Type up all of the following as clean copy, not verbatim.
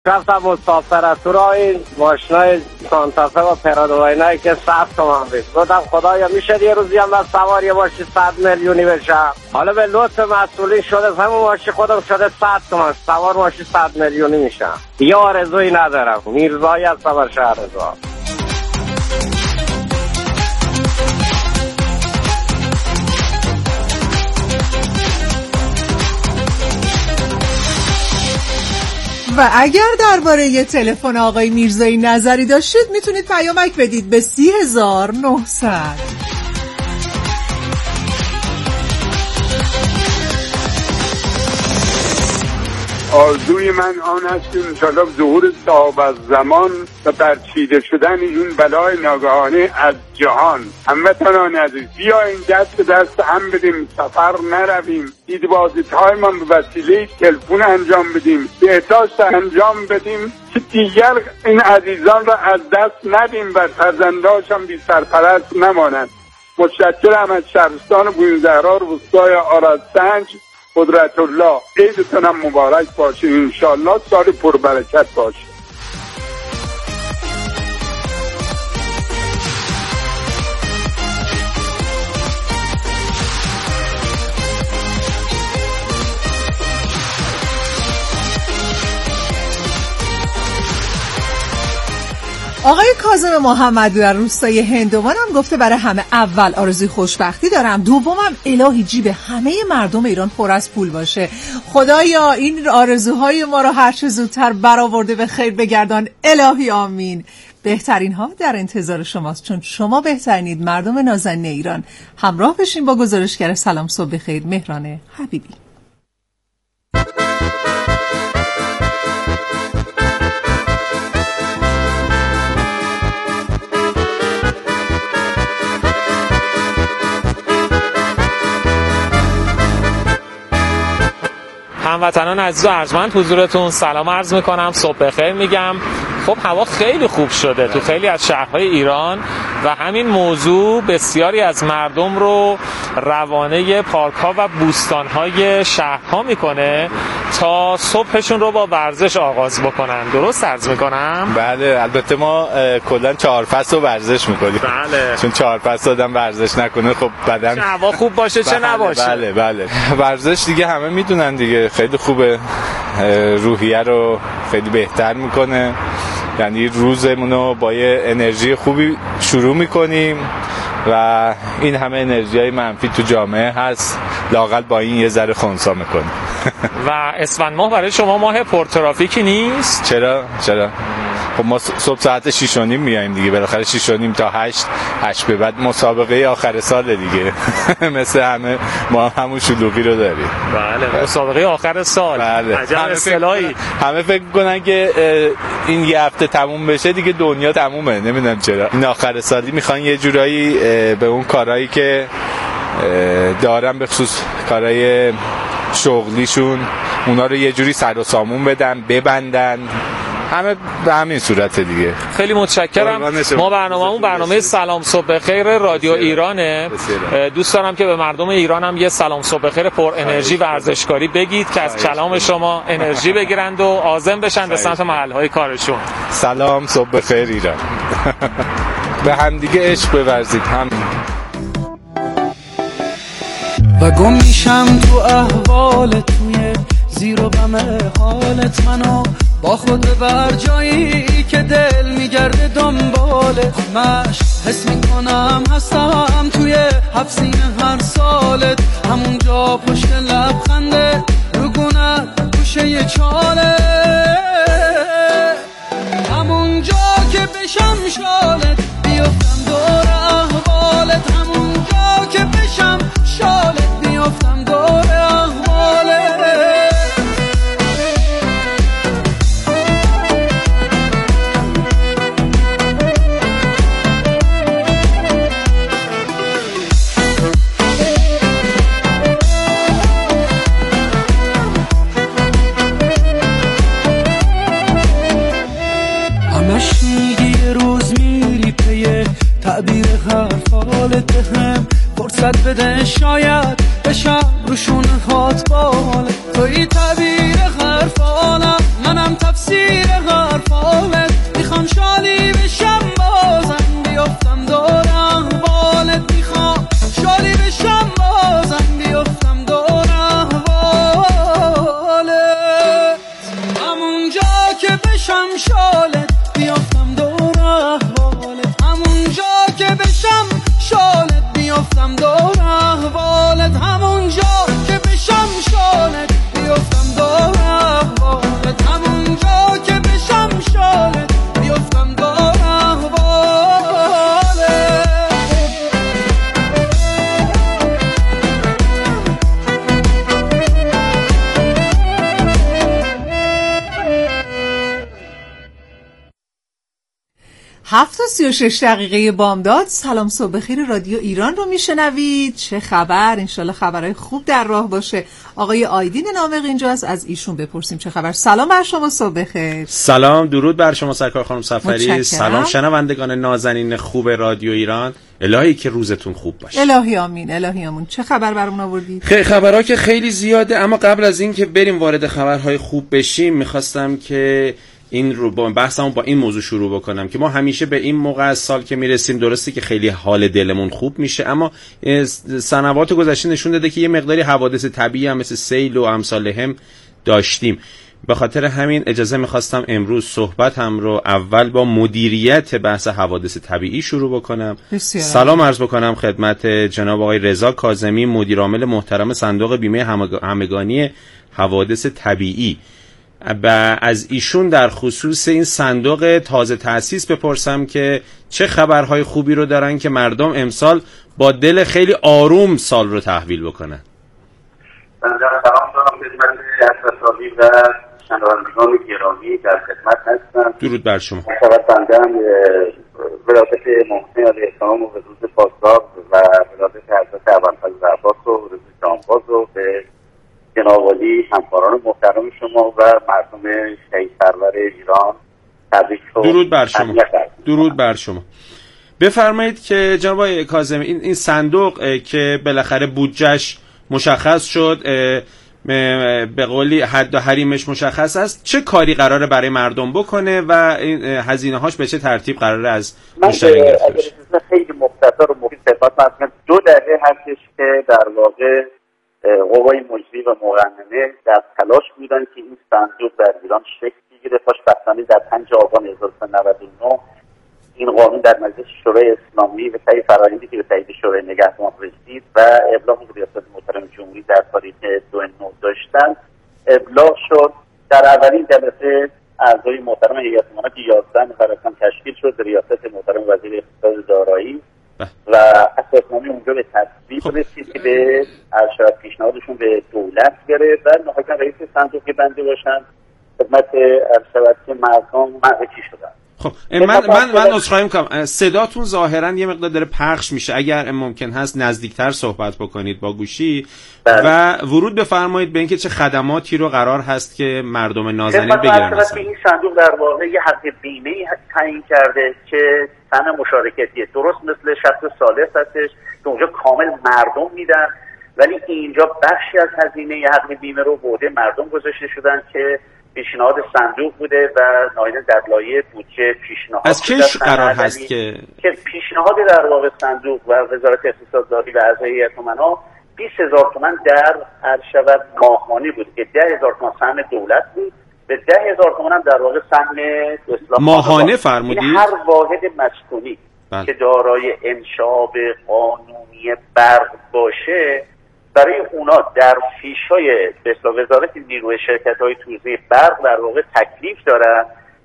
رفتم مسافرت تو را این ماشینای سانتافه و پرادو و اینایی که 100 تومن بود. گفتم خدایا میشه یه روزی هم من سوار یه ماشین 100 میلیونی بشم. حالا به لطف مسئولین شده همون ماشین خودم شده 100 تومن، سوار ماشین 100 میلیونی میشم. یه آرزویی ندارم. میرزایی هستم از شهرزاد. و اگر درباره یه تلفن آقای میرزایی نظری داشتید میتونید پیامک بدید به 30900. آرزوی من آن است که انشاءالله ظهور صاحب از زمان و برچیده شدن این بلای ناگهانی از جهان. هموطنان عزیز بیاین دست به دست هم بدیم، سفر نرویم، دیدبازی‌های ما به وسیله تلفن انجام بدیم، بهداشت انجام بدیم که دیگر این عزیزان را از دست ندیم و فرزندانشان بی سرپرست نمانند. متشکرم از شهرستان بویندهرا روستای آرادسنج. قدرت الله. عیدتون هم مبارک باشه، انشالله سال پربرکت باشه. آقای کاظم محمدی در روستای هندوان هم گفته برای همه اول آرزوی خوشبختی دارم، دومم الهی جیب همه مردم ایران پر از پول باشه. خدایا این آرزوهای ما رو هر چه زودتر برآورده به خیر بگردان. الهی آمین. بهترین ها در انتظار شماست، چون شما بهترینید. مردم نازنین ایران همراه بشین با گزارشگر سلام صبح بخیر مهران حبیبی. هموطنان عزیز و ارجمند حضورتون سلام عرض میکنم، صبح بخیر میگم. خب هوا خیلی خوب شده تو خیلی از شهرهای ایران و همین موضوع بسیاری از مردم رو روانه پارک‌ها و بوستان‌های شهرها میکنه تا صبحشون رو با ورزش آغاز بکنن. درست عرض میکنم؟ بله، البته ما کلا 4 فصل ورزش میکنیم. بله، چون 4 فصل آدم ورزش نکنه خب بدن چه هوا خوب باشه چه نباشه. بله بله، ورزش دیگه همه میدونن دیگه، خیلی خوبه، روحیه رو خیلی بهتر میکنه. یعنی روزمون رو با یه انرژی خوبی شروع میکنیم و این همه انرژیای منفی تو جامعه هست، لااقل با این یه ذره خنثی میکنیم. و اسفند ماه برای شما ماه پرترافیکی نیست؟ چرا؟ خب ما صبح ساعت 6:30 میایم دیگه، بالاخره 6:30 تا 8 به بعد مسابقه آخر سال دیگه. مثل همه ما همون شلوغی رو داریم. بله، مسابقه آخر سال. بله. عجب اصطلاحی. همه فکر می‌کنن که این یه هفته تموم بشه دیگه دنیا تمومه، نمیدونم چرا. این آخر سالی میخوان یه جورایی به اون کارهایی که دارن، به خصوص کارهای شغلیشون، اونا رو یه جوری سر و سامون بدن، ببندن. همه به همین صورته دیگه. خیلی متشکرم. ما برنامه سلام صبح بخیر رادیو ایرانه. دوست دارم که به مردم ایران هم یه سلام صبح بخیر پر انرژی ورزشکاری بگید که از کلام شما انرژی بگیرند و عازم بشن به سمت محلهای کارشون. سلام صبح بخیر ایران. به هم دیگه عشق بورزید. هم و گم میشم تو احوالت، توی زیر و بم حالت، منو با خود ببر جایی که دل میگرده دنبالت. مشت حس میکنم هستم توی حفظین هر سالت، همونجا پشت لبخنده رو گونت گوشه چاله، همونجا که بشم شالت بیفتم دور احوالت، همونجا که بشم شالت بیفتم دور احوالت. تعبیر حرفالت هم فرصت بده شاید بشم روشون هات بالت. توی تعبیر حرفالم منم تفسیر حرفالت. میخوام شالی بشم بازم بیافتم دور احوالت. میخوام شالی بشم بازم بیافتم دور احوالت. همونجا که بشم شالت بیافتم دور احوالت. همونجا که بشم شالت بیافتم دور احوالت. همونجا که بشم شالت بیافتم دور احوالت. همونجا که بشم شالت بیافتم دور احوالت. 7:36 بامداد. سلام صبح خیر رادیو ایران رو میشنوید. چه خبر؟ انشالله خبرهای خوب در راه باشه. آقای آیدین نامق اینجاست، از ایشون بپرسیم چه خبر. سلام بر شما، صبح خیر. سلام، درود بر شما سرکار خانم سفری. متشکرم. سلام شنوندگان نازنین خوب رادیو ایران. الهی که روزتون خوب باشه. الهی آمین، الهی آمین. چه خبر برامون آوردید؟ خبرها که خیلی زیاده، اما قبل از این که بریم وارد خبرهای خوب بشیم میخواستم که این رو با بحثمون با این موضوع شروع بکنم که ما همیشه به این موقع از سال که میرسیم درسته که خیلی حال دلمون خوب میشه، اما سنوات گذشته نشون داده که یه مقداری حوادث طبیعی هم مثل سیل و امثال هم داشتیم. به خاطر همین اجازه میخواستم امروز صحبتم رو اول با مدیریت بحث حوادث طبیعی شروع بکنم. سلام عرض بکنم خدمت جناب آقای رضا کاظمی، مدیر عامل محترم صندوق بیمه همگانی حوادث طبیعی. و از ایشون در خصوص این صندوق تازه تأسیس بپرسم که چه خبرهای خوبی رو دارن که مردم امسال با دل خیلی آروم سال رو تحویل بکنن. سلام دارم خدمت اساتید و شنوندگان گرامی در خدمت هستم. درود بر شما. متوسطاً ولادت محسن علیه السلام و به روز پاسدار و ولادت حضرت ابوالفضل عباس و روز جانباز و به جناب عالی همکاران محترم شما و مردم شهید سرور ایران تبریک. درود بر شما. درود بر شما. بفرمایید که جناب آقای کاظمی این صندوق که بالاخره بودجهش مشخص شد، به قولی حد و حریمش مشخص است، چه کاری قراره برای مردم بکنه و این هزینه‌هاش به چه ترتیب قراره از مشتری گرفته بشه؟ خیلی مختصر و مفید خدمت هستم. 2 دقیقه هستش که در واقع قوای مجری و مقننه در تلاش بودن که این صندوق در ایران شکل بگیره. خوشبختانه در 5 آبان 1399 این قانون در مجلس شورای اسلامی به طی فرآیندی که به تایید شورای نگهبان رسید و ابلاغی که ریاست محترم جمهوری در تاریخ 29 داشتن ابلاغ شد. در اولین جلسه اعضای محترم هیئت امنا که 11 نفر تشکیل شد به ریاست محترم وزیر اقتصاد دارایی و اساسنامه اونجا به تصویب رسید که به ارشد پیشنهادشون به دولت گرفت و نهایتا رئیس صندوق که بنده باشن خدمت ارشد که مردم معرفی شدن. خب من عذرخواهی می‌کنم، صداتون ظاهرا یه مقدار داره پخش میشه، اگر ممکن هست نزدیکتر صحبت بکنید با گوشی و ورود بفرمایید به اینکه چه خدماتی رو قرار هست که مردم نازنین بگیرن. مثلا این صندوق در واقع یه حق بیمه‌ای تعیین کرده که سن مشارکتیه، درست مثل شخص ثالث هستش که اونجا کامل مردم میدن، ولی اینجا بخشی از هزینه حق بیمه رو بوده مردم گذاشته شدن که پیشنهاد صندوق بوده و نهایتاً در لایحه بودجه پیشنهاد از چه قرار هست که پیشنهاد در واقع صندوق و وزارت اقتصادداری و اعضای هیئت امنا 20,000 تومان در عرض ماهانه بود که 10,000 تومان سهم دولت بود، به 10,000 تومان هم در واقع سهم اصلاح ماهانه فرمودید. هر واحد مسکونی که دارای انشاب قانونی برق باشه برای اونا در فیش‌های وزارت نیروی شرکت‌های توزیع برق در واقع تکلیف دارن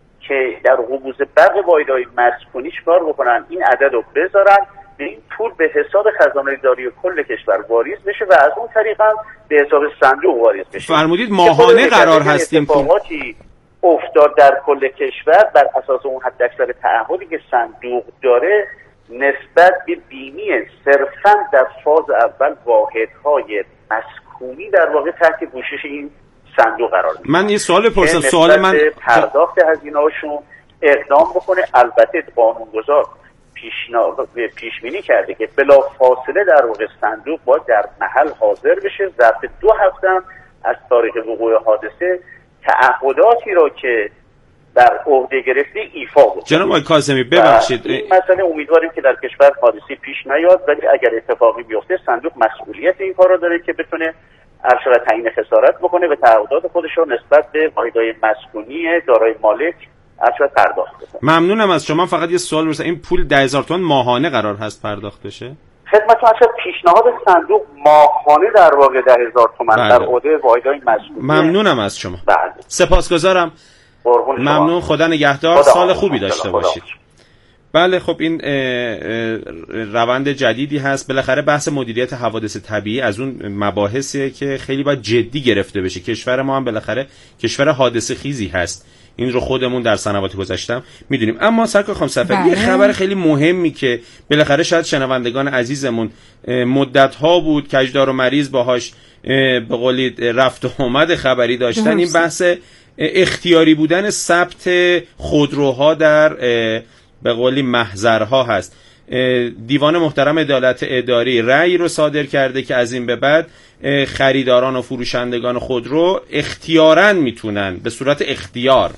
که در قبوز برق واحدهای مسکونی چیکار بکنن، این عدد رو بذارن به این پول به حساب خزانه داری کل کشور واریز بشه و از اون طریق هم به حساب صندوق واریز بشه. فرمودید ماهانه قرار هستیم اتفاقاتی افتاد در کل کشور بر اساس اون حداکثر تعهدی که صندوق داره نسبت به بیمه صرفاً در فاز اول واحدهای مسکونی در واقع تحت پوشش این صندوق قرار میگیره. من یه سوال بپرسم، سوال من پرداخت هزینه‌هاشون اقدام بکنه. البته قانونگذار پیش بینی کرده که بلا فاصله در واقع صندوق باید در محل حاضر بشه، ظرف 2 هفته از تاریخ وقوع حادثه تعهداتی را که در عهده گرفته ایفا بکنه. جناب آقای کاظمی ببخشید، این مسئله امیدواریم که در کشور حادثه پیش نیاد، ولی اگر اتفاقی بیفته صندوق مسئولیت این کار را داره که بتونه ارشد تعیین خسارت بکنه و تعهدات خودش رو نسبت به واحدهای مسکونی دارای مالک ارشد پرداخت کنه. ممنونم از شما. فقط یه سوال بپرسم، این پول 10,000 تومان ماهانه قرار هست پرداخت بشه؟ خدمتتون ارشد پیشنهاد صندوق ماهانه در واقع 10,000 تومان در عهده واحدهای مسکونی. ممنونم از شما. بله. سپاسگزارم. ممنون، خدا نگهدار، سال خوبی داشته باشید. بله خب این روند جدیدی هست. بالاخره بحث مدیریت حوادث طبیعی از اون مباحثیه که خیلی باید جدی گرفته بشه. کشور ما هم بالاخره کشور حادثه خیزی هست، این رو خودمون در سنوات گذشتم میدونیم. اما سرکار خانم صفری، یه خبر خیلی مهمی که بالاخره شاید شنوندگان عزیزمون مدت‌ها بود کجدار و مریض باهاش به قولی رفت و آمد خبری داشتن، این بحث اختیاری بودن ثبت خودروها در به قولی محضرها هست. دیوان محترم عدالت اداری رأی رو صادر کرده که از این به بعد خریداران و فروشندگان خودرو اختیاراً میتونن به صورت اختیار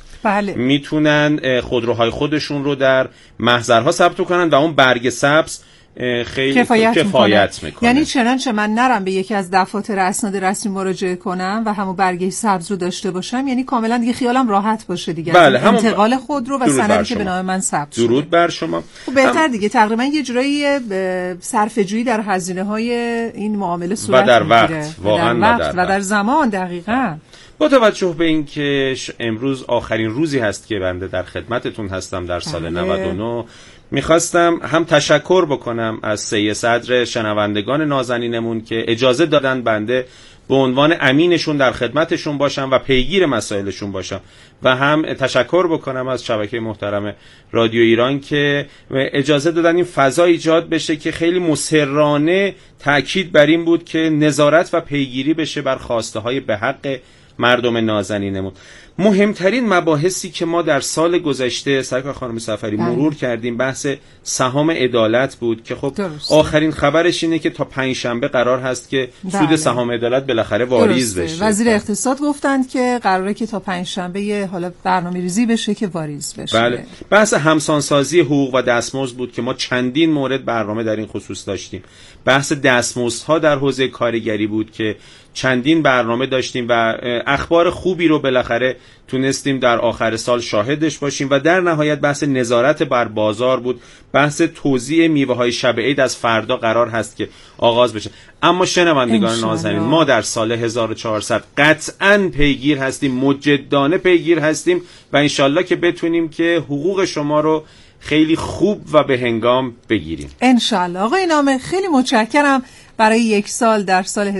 میتونن خودروهای خودشون رو در محضرها ثبت کنن و اون برگ سبز خیلی کفایت میکنه. یعنی چنانچه من نرم به یکی از دفاتر اسناد رسمی مراجعه کنم و همون برگه سبز رو داشته باشم، یعنی کاملا دیگه خیالم راحت باشه دیگه. بله، انتقال خودرو و سندی که به نام من ثبت شده. درود بر شما. خب بهتر دیگه تقریبا یه جورایی صرفه‌جویی در هزینه‌های این معامله صورت میگیره. و در وقت، واقعا و در زمان. دقیقاً. با توجه به این که امروز آخرین روزی هست که بنده در خدمتتون هستم در سال 99، میخواستم هم تشکر بکنم از سید صدر شنوندگان نازنینمون که اجازه دادن بنده به عنوان امینشون در خدمتشون باشم و پیگیر مسائلشون باشم، و هم تشکر بکنم از شبکه محترم رادیو ایران که اجازه دادن این فضا ایجاد بشه که خیلی مصرانه تأکید بر این بود که نظارت و پیگیری بشه بر خواسته های به حق مردم نازنینمون. مهمترین مباحثی که ما در سال گذشته سرکار خانم صفری مرور کردیم بحث سهام عدالت بود که خب آخرین خبرش اینه که تا 5 شنبه قرار هست که سود سهام عدالت بالاخره واریز بشه. وزیر اقتصاد گفتند که قراره که تا 5 شنبه حالا برنامه‌ریزی بشه که واریز بشه. بله. بحث همسانسازی حقوق و دستمزد بود که ما چندین مورد برنامه در این خصوص داشتیم. بحث دستمزدها در حوزه کارگری بود که چندین برنامه داشتیم و اخبار خوبی رو بالاخره تونستیم در آخر سال شاهدش باشیم. و در نهایت بحث نظارت بر بازار بود. بحث توزیع میوه‌های شب عید از فردا قرار هست که آغاز بشه. اما شنوندگان نازنین، ما در سال 1400 قطعاً پیگیر هستیم، مجدانه پیگیر هستیم و انشالله که بتونیم که حقوق شما رو خیلی خوب و به هنگام بگیریم انشالله. آقای نامه خیلی متشکرم. برای 1 سال در سال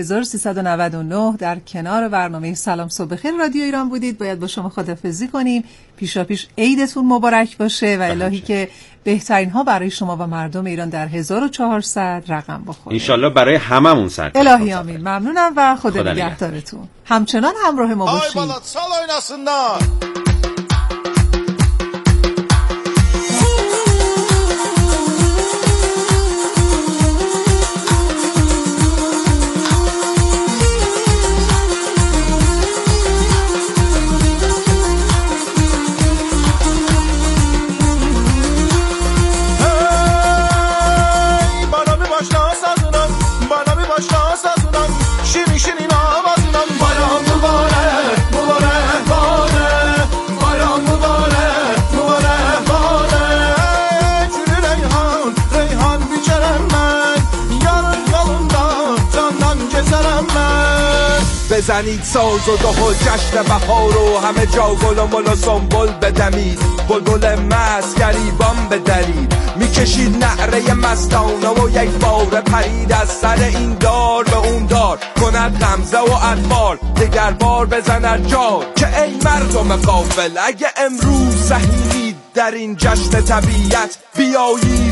1399 در کنار برنامه سلام صبح خیر رادیو ایران بودید. باید با شما خداحافظی کنیم. پیشاپیش عیدتون مبارک باشه و الهی که بهترین ها برای شما و مردم ایران در 1400 رقم بخوره. انشالله برای هممون سر الهی آمین. ممنونم و خدا نگهدارتون. همچنان همراه ما باشید. بزنید ساز و دهل جشن بهار و همه جا گل و مل و سنبل بدمید، بلبل مست گریبان بدرید، میکشید نعره مستانه و یک بار پرید از سر این دار به اون دار، کند غمزه و اطفال دگر بار بزند جا که ای مردم غافل اگه امروز سهیلید در این جشن طبیعت بیایید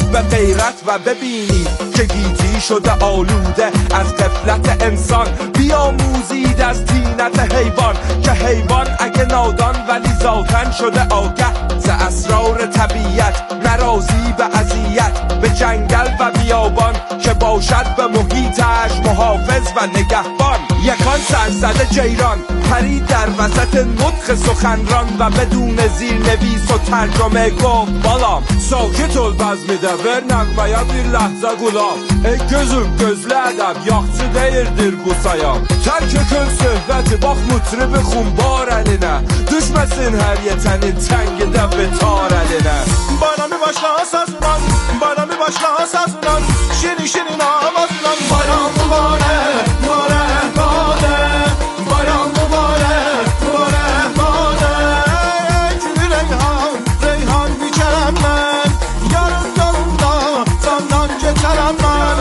به غیرت و ببینید که گیتی شده آلوده از غفلت انسان. بیاموزید از طینت حیوان که حیوان اگه نادان ولی ذاتن شده آگه ز اسرار طبیعت، نرازی به اذیت به جنگل و بیابان که باشد به محیطش محافظ و نگهبان. یکان سرزده جیران پرید در وسط نطق سخنران و بدون زیرنویس و ترجمه گفت بالام sakit ol bəzmidə ver nəğməyə bir ləhzə qulaq. Ey gözüm gözlə ədəb yaxçı deyirdir bu sayam. Tərk etən söhbəti bax mutribi xumbar əlinə, düşməsin hər yetənin təngidə betar əlinə. Bana mi başla sazınan, bana mi başla sazınan, şirin şirin avazınan. Bayram mübarək, mübarək badəm, bayram mübarək, mübarək badəm. Gül reyhan, reyhan biçərəm mən, yarın yolunda candan keçərəm mən.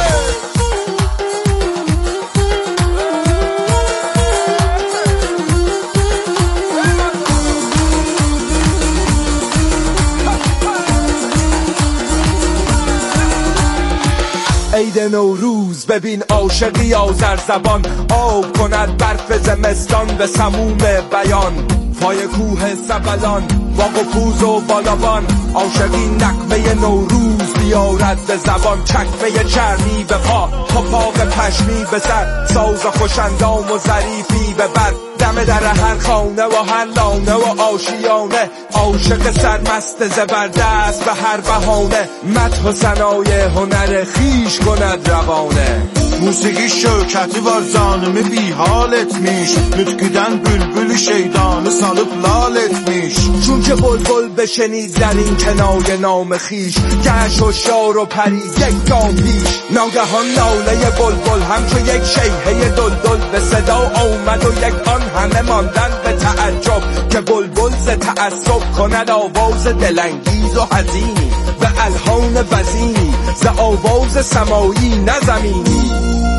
عید نوروز ببین عاشقی آذر زبان آب کند برف زمستان به سموم بیان. پای کوه سبلان با قفوز و بالابان عاشقی نغمه نوروز بیارد به زبان. چکمه چرمی به پا پاق پشمی به سر، ساز خوشندام و ظریفی به بر. دم در هر خانه و هر لانه و آشیانه عاشق سرمست زبردست به هر بهانه مدح و ثنای هنر خیش کند روانه. موسیقی şökəti var canımı bir hal etmiş, nütküdən bülbül şeydanı salıp lal etmiş. چون که بلبل بشنید در این کنای نام خیش گشت و شار و پرید یک گام پیش. ناگهان ناله بلبل همچو یک شیهه دلدل به صدا آمد و یک آن همه ماندن به تعجب که بلبل ز تعصب کند آواز دلانگیز و حزینی به الحان وزینی ز آواز سمایی نه زمینی.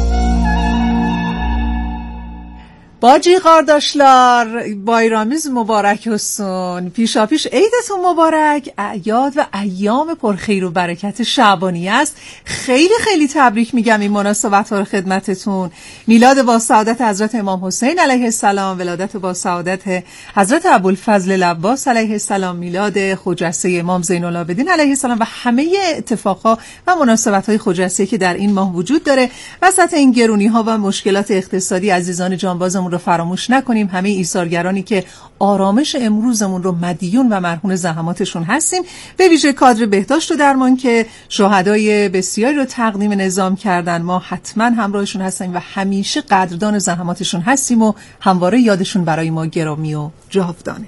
باجی قارداشلار بایرامیز مبارک هستون، پیشا پیش عیدتون مبارک. اعیاد و ایام پرخیر و برکت شعبانی است. خیلی خیلی تبریک میگم این مناسبت ها رو خدمتتون. میلاد با سعادت حضرت امام حسین علیه السلام، ولادت با سعادت حضرت ابوالفضل العباس علیه السلام، میلاد خجسته امام زین العابدین علیه السلام و همه اتفاقها و مناسبت های خجسته که در این ماه وجود داره. وسط این گرونی ها و مشکلات اقتصادی عزیزان جانبازمون رو فراموش نکنیم. همه ایثارگرانی که آرامش امروزمون رو مدیون و مرهون زحماتشون هستیم، به ویژه کادر بهداشت و درمان که شهدای بسیاری رو تقدیم نظام کردن. ما حتما همراهشون هستیم و همیشه قدردان زحماتشون هستیم و همواره یادشون برای ما گرامی و جاودانه.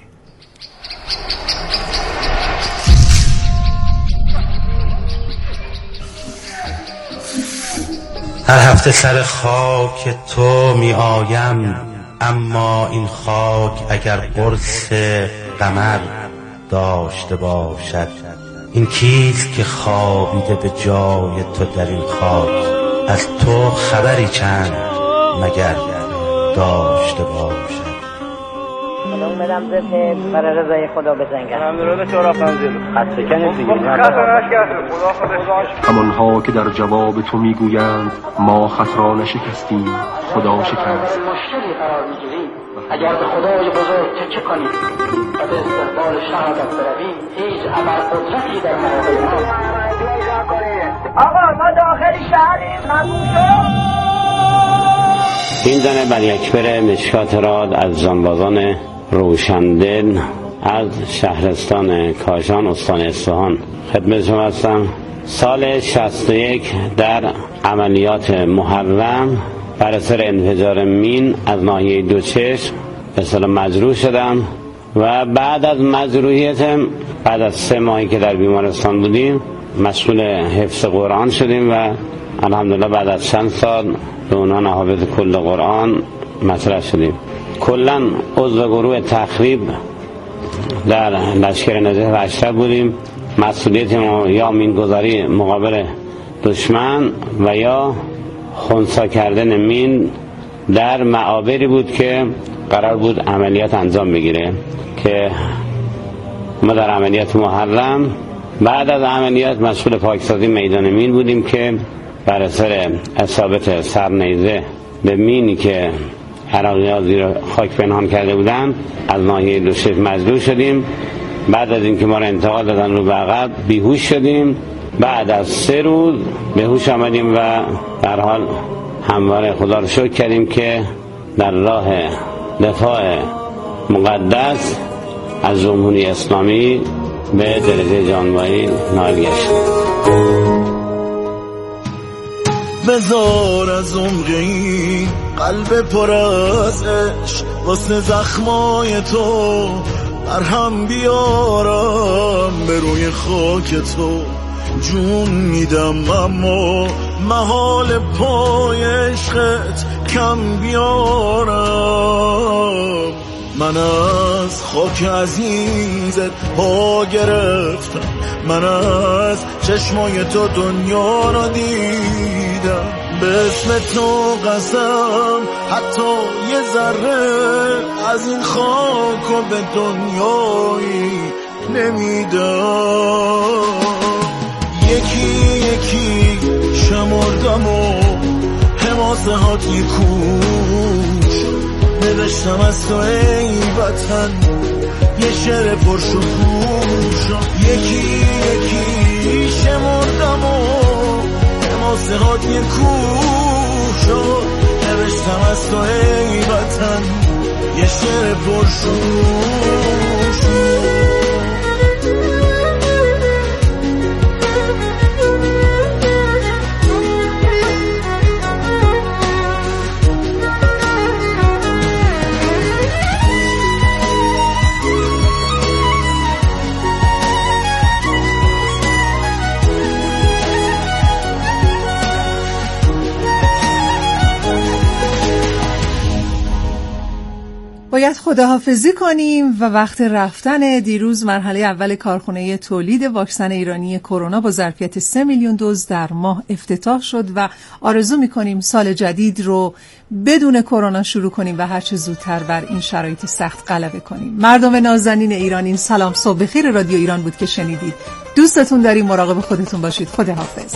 هر هفته سر خاک تو می آیم، اما این خاک اگر قرص قمر داشته باشد، این کیست که خوابیده به جای تو در این خاک؟ از تو خبری چند مگر داشته باشد؟ خودم بدم زده برای رضای خدا بزنگم. ممنون چرا خنزیر خط شکنید دیگه. همانها که در جواب تو میگویند ما خط را نشکستیم، خدا شکست. مشکلی قرار میگیریم اگر به خدای بزرگ چه کنید و به استقبال شهادت برویم، هیچ عمل قدرتی در مقابل ما. آقا ما داخل شهریم، ممنون شد. این زن بنی اکبر مشکات راد از جانبازان روشندل از شهرستان کاشان استان اصفهان خدمت شما هستم. سال 61 در عملیات محرم بر اثر انفجار مین از ناحیه دوچشم به اصطلاح مجروح شدم و بعد از مجروحیتم بعد از 3 ماهی که در بیمارستان بودیم مشغول حفظ قرآن شدیم و الحمدلله بعد از چند سال به عنوان حافظ کل قرآن مطرح شدیم. کلا عضو گروه تخریب در لشکر نجف و اشرف بودیم. مسئولیت ما یا مینگذاری مقابل دشمن و یا خنثی کردن مین در معابری بود که قرار بود عملیات انجام بگیره که ما در عملیات محرم بعد از عملیات مشغول پاکسازی میدان مین بودیم که بر اثر اصابت سرنیزه به مینی که عراقی‌ها زیر خاک پنهان کرده بودن از ناحیه دوشیز مجروح شدیم. بعد از اینکه ما را انتقال دادن رو به عقب بیهوش شدیم. بعد از 3 روز به هوش آمدیم و در حال همواره خدا رو شکر کردیم که در راه دفاع مقدس از جمهوری اسلامی به درجه جانبایی نائل گشتیم. بذار از عمقی قلب پر از عشق واسه زخمای تو مرهم بیارم به روی خاک تو. جون میدم اما محال پای عشقت کم بیارم. من از خاک عزیزت پا گرفتم، من از چشمای تو دنیا را دیدم. به اسم تو قسم حتی یه ذره از این خاک و به دنیایی نمیدم. یکی یکی شمردم و حماسه هات یکوش نوشتم از تو ای وطن یه شعر پرشکوش. یکی یکی شمردم و حماسه هات یکوش نوشتم از تو ای وطن یه شعر پرشکوش. باید خداحافظی کنیم و وقت رفتن. دیروز مرحله اول کارخانه تولید واکسن ایرانی کرونا با ظرفیت 3 میلیون دوز در ماه افتتاح شد و آرزو می‌کنیم سال جدید رو بدون کرونا شروع کنیم و هر چه زودتر بر این شرایط سخت غلبه کنیم. مردم نازنین ایران، این سلام صبح بخیر رادیو ایران بود که شنیدید. دوستتون داریم، مراقب خودتون باشید. خداحافظ.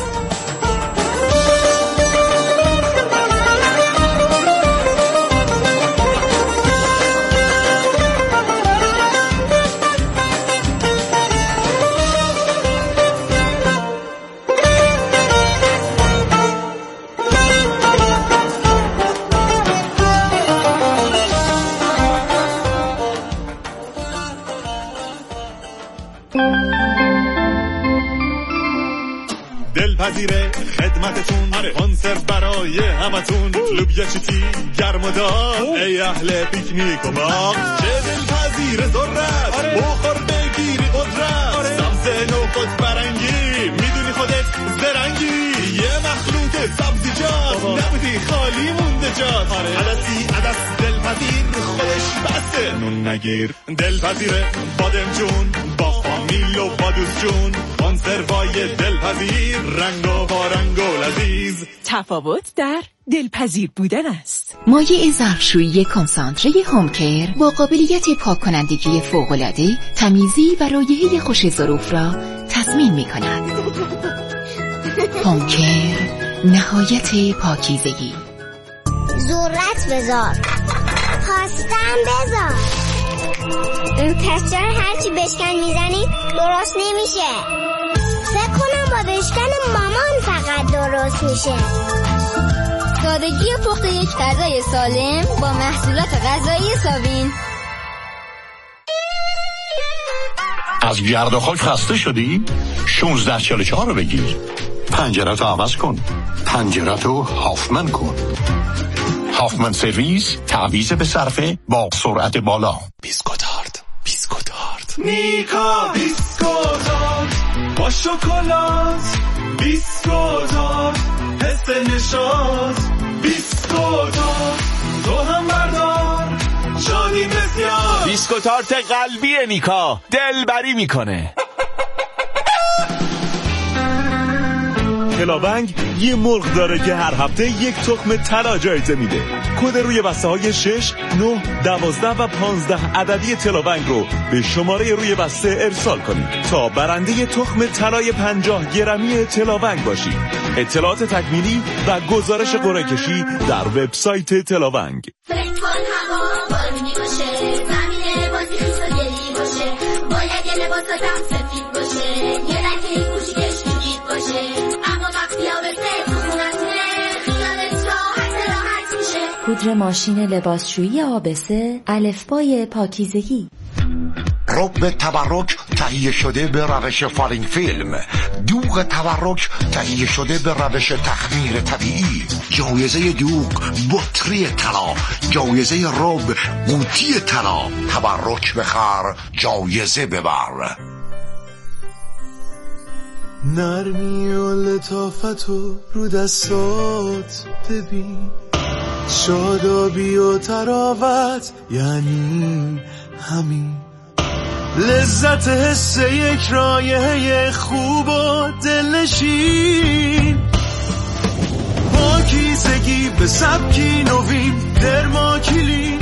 دلپذیره خدمتتون کنسرو برای همتون لوبیا چیتی گرم و داغ ای اهل پیکنیک و باغ چه دلپذیره ذرت بخور بگیری قدرت سبز نو خود برنگی میدونی خودت زرنگی یه مخلوط سبزیجات نبودی خالی مونده جات عدسی عدس دلپذیر خودش بسته نون نگیر دلپذیره بادم جون با فامیل و با دوست جون کنسروای دلپذیر رنگ و بارنگ و لذیذ. تفاوت در دلپذیر بودن است. مایع ظرفشویی کنسانتره هومکر با قابلیت پاک کنندگی فوق‌العاده تمیزی و رایحه خوش ظروف را تضمین می کند. هومکر نهایت پاکیزگی. ذرت بذار، پاستم بذار. این تستر هرچی بشکن میزنی درست نمیشه. فکر کنم با بشکن مامان فقط درست میشه. سادگی پخت یک غذای سالم با محصولات غذایی ساوین. از گرد و خاک خسته شدی؟ 1644 رو بگیر. پنجره‌تو عوض کن. پنجره‌تو هافمن کن. هافمن سرویس، تعویض به صرفه با سرعت بالا. بیسکوتارد نیکا بیسکوتارد با شکلات بیسکوتارد حس نشاط بیسکوتارد تو هم بردار شادی بسیار. بیسکوتارد قلبی نیکا دلبری میکنه. کلابنگ یه مرغ داره که هر هفته یک تخم طلا جایزه میده. کد روی بسته های 6 9 12 و 15 عددی تلاونگ رو به شماره روی بسته ارسال کنید تا برنده تخم طلای 50 گرمی تلاونگ باشید. اطلاعات تکمیلی و گزارش قرعه کشی در وبسایت تلاونگ. پودر ماشین لباسشویی آبسه، الفبای پاکیزگی. رب تبرک تهیه شده به روش فالینگ فیلم. دوغ تبرک تهیه شده به روش تخمیر طبیعی. جایزه دوغ بطری طلا، جایزه رب قوطی طلا. تبرک بخر، جایزه ببر. نرمی و لطافت رو دستات ببین، شادابی و تراوت یعنی همین. لذت حس یک رایحه خوب و دلنشین، پاکیزگی به سبکی نوین. درماکلین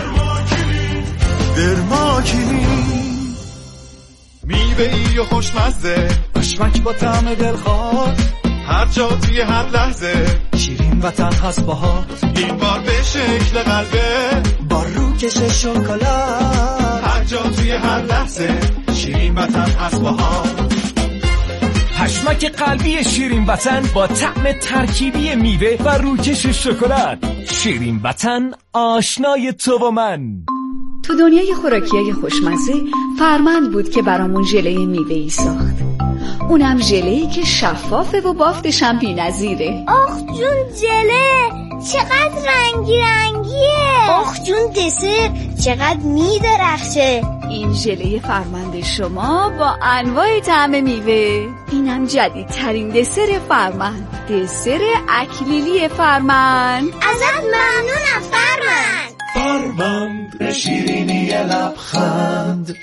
میوه‌ای و خوشمزه، پشمک با طعم دلخواه، هر جا توی هر لحظه شیرین وطن هست باهات. این بار به شکل قلبه با روکش شکلات، هر جا توی هر لحظه شیرین وطن هست باهات. پشمک قلبی شیرین وطن با طعم ترکیبی میوه و روکش شکلات. شیرین وطن، آشنای تو و من. تو دنیای خوراکیای خوشمزه فرمند بود که برامون ژله میوه‌ای ساخت. اونم ژله‌ای که شفافه و بافتش هم بی‌نظیره. آخ جون ژله چقدر رنگی رنگیه. آخ جون دسر چقدر میدرخشه. این ژله فرمند شما با انواع طعم میوه. اینم جدیدترین دسر فرمند، دسر اکلیلی فرمند. ازت ممنونم فرمند. فرمند به شیرینی لبخند.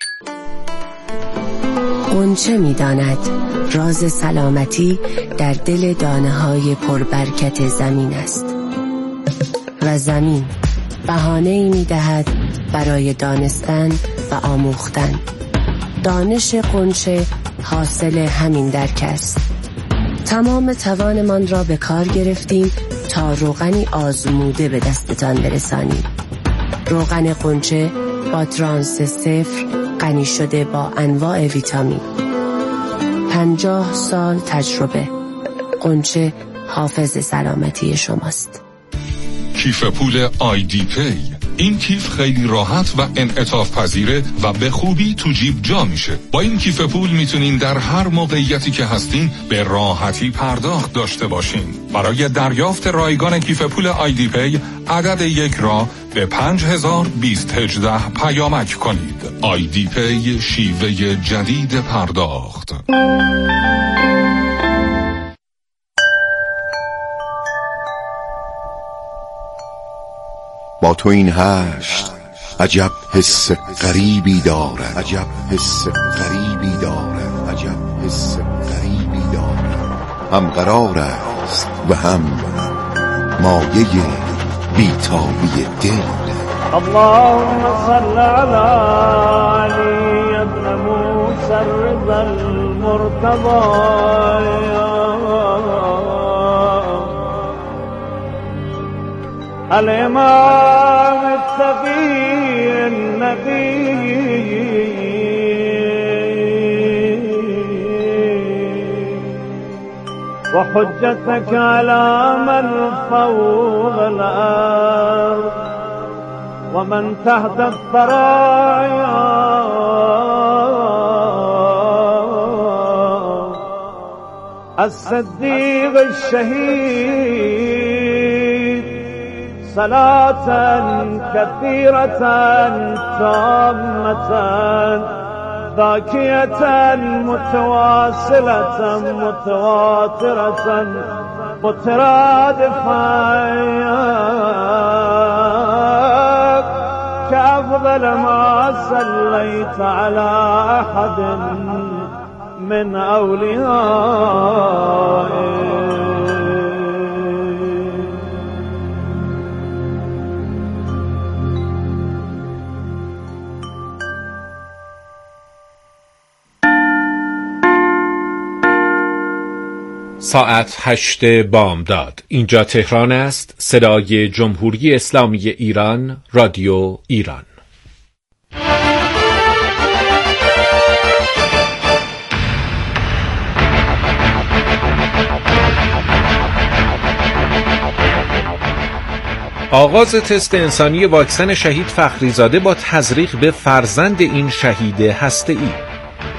غنچه می‌داند راز سلامتی در دل دانه‌های پربرکت زمین است و زمین بهانه‌ای می‌دهد برای دانستن و آموختن. دانش غنچه حاصل همین درک است. تمام توانمان را به کار گرفتیم تا روغنی آزموده به دستتان برسانیم. روغن غنچه با ترانس 0 غنی شده با انواع ویتامین. 50 سال تجربه. غنچه حافظ سلامتی شماست. کیف پول آیدی پی. این کیف خیلی راحت و انعطاف پذیره و به خوبی تو جیب جا میشه. با این کیف پول میتونین در هر موقعیتی که هستین به راحتی پرداخت داشته باشین. برای دریافت رایگان کیف پول آیدی پی عدد 1 را به 502018 پیامک کنید. آیدی پی، شیوه جدید پرداخت. با تو این هشت عجب حس غریبی دارد، عجب حس غریبی دارد، عجب حس غریبی دارد. هم قرار است و هم مایه بیتابی دل. اللهم صل على علی ابن موسی الرضا المرتضی الامام التقی النقی وحجتك على من فوق الأرض ومن تحت الثرايا الصديق الشهيد صلاة كثيرة تامة ذاكية متواصلة متواترة مترادفة كأفضل ما صليت على أحد من أوليائك ساعت 8 بامداد. اینجا تهران است. صدای جمهوری اسلامی ایران، رادیو ایران. آغاز تست انسانی واکسن شهید فخریزاده با تزریق به فرزند این شهید هسته‌ای.